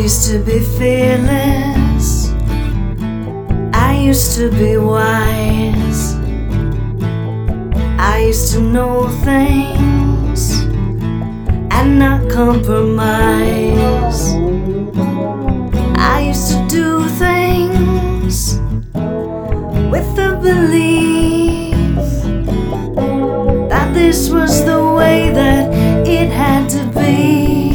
used to be fearless, I used to be wise, I used to know things and not compromise. I used to do things with the belief that this was the way that it had to be.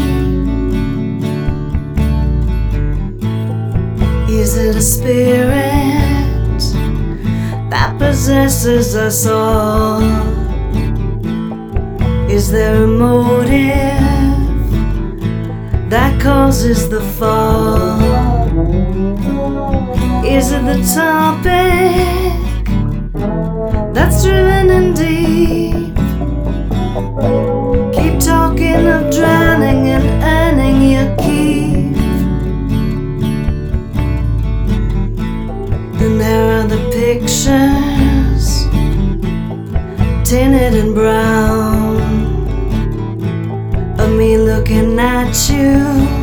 Is it a spirit that possesses us all? Is there a motive that causes the fall? Is it the topic that's driven in deep? Keep talking of drowning and earning your keep. And there are the pictures, tinted and brown, of me looking at you,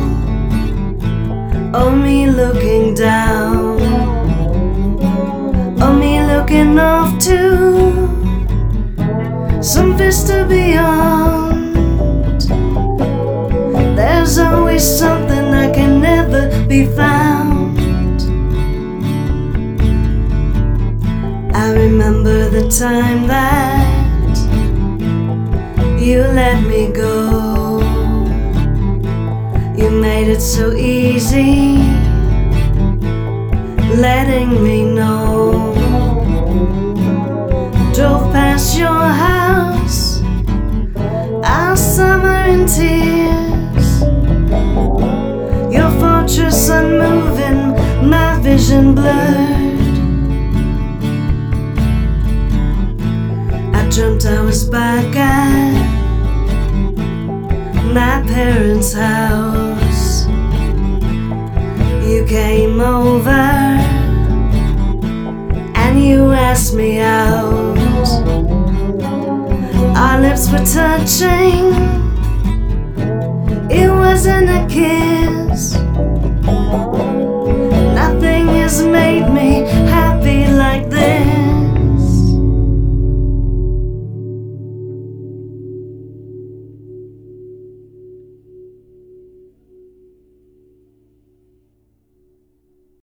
of me looking down, of me looking off to some vista beyond. There's always something that can never be found. I remember the time that you let me go. You made it so easy, letting me know. Drove past your house, our summer in tears, your fortress unmoving, my vision blurred. I dreamt I was back at my parents' house. You came over and you asked me out. Our lips were touching, it wasn't a kiss,